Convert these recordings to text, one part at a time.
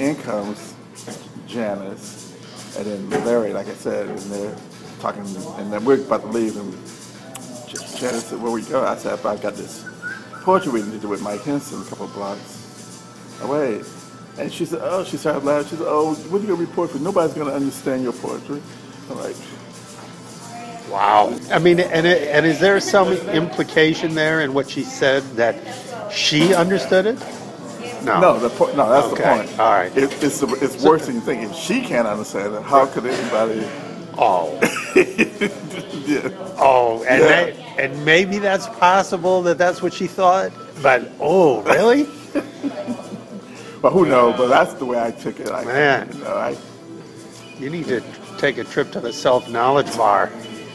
in comes Janice, and then Larry, like I said, and they're talking, and then we're about to leave, and Janice said, "Where we go?" I said, "I've got this poetry reading to do with Mike Henson a couple of blocks away." And she said, "Oh," she started laughing. She said, "Oh, what are you going to report for? Nobody's going to understand your poetry." I'm like, wow. I mean, and is there some implication there in what she said that she understood it? No. no, no, that's the Okay. point. All right. It's worse than you think. If she can't understand it, how could anybody? Oh. Yeah. Oh, and Yeah. and maybe that's possible that that's what she thought. But oh, really? But who knows? But that's the way I took it. Like, Man. you know, You need to take a trip to the self-knowledge bar.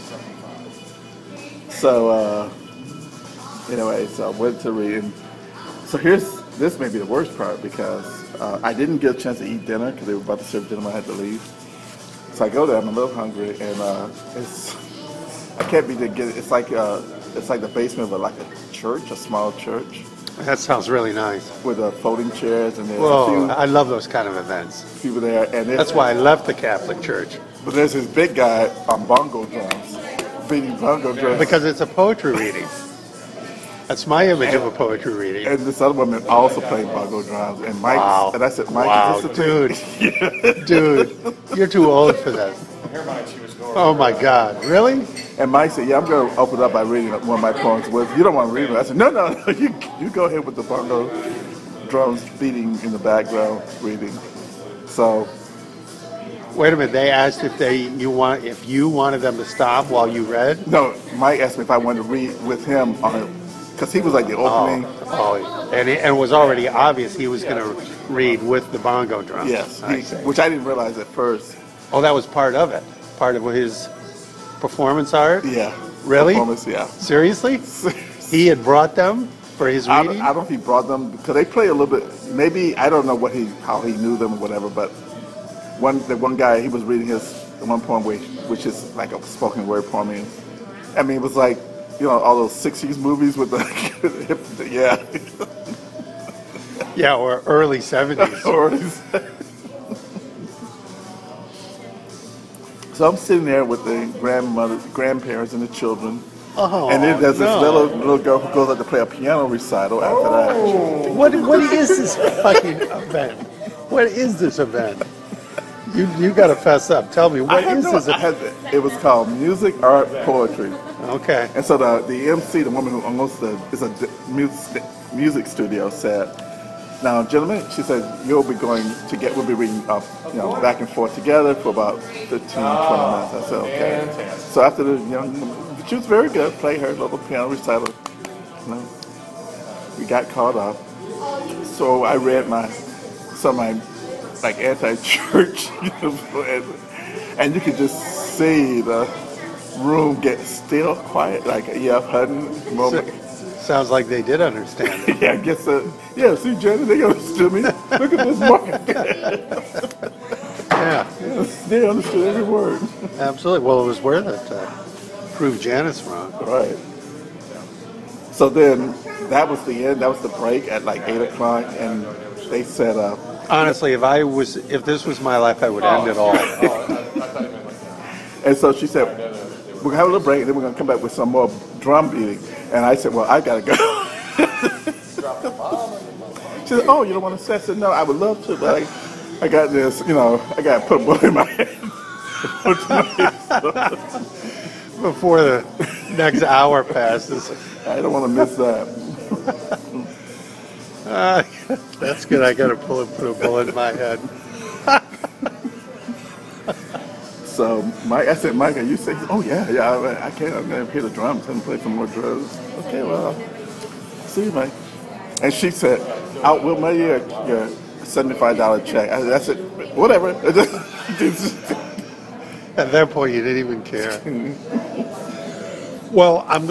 So anyway, so I went to read. And so this may be the worst part because I didn't get a chance to eat dinner because they were about to serve dinner when I had to leave. So I go there. I'm a little hungry, and I can't be to get it. It's like the basement of like a church, a small church That sounds really nice. with folding chairs, and there's a Whoa, few I love those kind of events. people there. And That's why I left the Catholic Church, But there's this big guy on bongo drums, beating bongo drums. because it's a poetry reading. That's my image of a poetry reading. And this other woman also played bongo drums. And Mike, Wow. and I said, Mike, Wow, is this a thing? Dude, you're too old for that. Oh my God, really? And Mike said, yeah, I'm going to open up by reading one of my poems. Well, if you don't want to read it, I said, no, you go ahead with the bongo drums beating in the background reading. So, Wait a minute. They asked if you wanted them to stop while you read. no, Mike asked me if I wanted to read with him on it, because he was like the opening. And it was already obvious he was going to read with the bongo drum. Yes, I see. which I didn't realize at first. Oh, that was part of it. Part of his performance art. Yeah. Really? Performance, yeah. Seriously? He had brought them for his I reading. don't know if he brought them because they play a little bit. Maybe I don't know how he knew them or whatever. But the one guy, he was reading his one poem which is like a spoken word poem. I mean, it was like all those '60s movies with the yeah. Yeah, or early 70s. So I'm sitting there with the grandparents, and the children. Oh, And then there's this no. little girl who goes out to play a piano recital after that. What is this fucking event? What is this event? You got to fess up. Tell me, what is this event? It was called Music, Art, Poetry. Okay. And so the MC, the woman who owns music studio, said, "Now, gentlemen," she said, we'll be reading back and forth together for about 15, 20 minutes." I said, "Okay." So after she was very good, played her little piano recital. We got caught up. So I read some of my like anti-church, and you could just see the room get still quiet, like a E.F. Hutton moment. Sounds like they did understand it. Yeah, I guess so. Yeah, see, Jenny, they understood me. Look at this mark. Yeah, They understood every word. absolutely. Well, it was worth it to prove Janice wrong. Right. So then, that was the end. That was the break at like 8 o'clock, and they said, Honestly, if this was my life, I would end it all. and so she said, we're gonna have a little break, and then we're gonna come back with some more drum beating. And I said, well, I gotta go. She said, oh, you don't want to stay? I said, no, I would love to, but I got this, I got to put a bullet in my head. Before the next hour passes. I don't want to miss that. That's good. I got to put a bullet in my head. So I said, Mike, are you saying? Oh yeah, I can't. I'm gonna hear the drums and play some more drums. Okay, well, see you, Mike. And she said, we'll mail you your $75 check. I said, whatever. At that point, you didn't even care. Well, I'm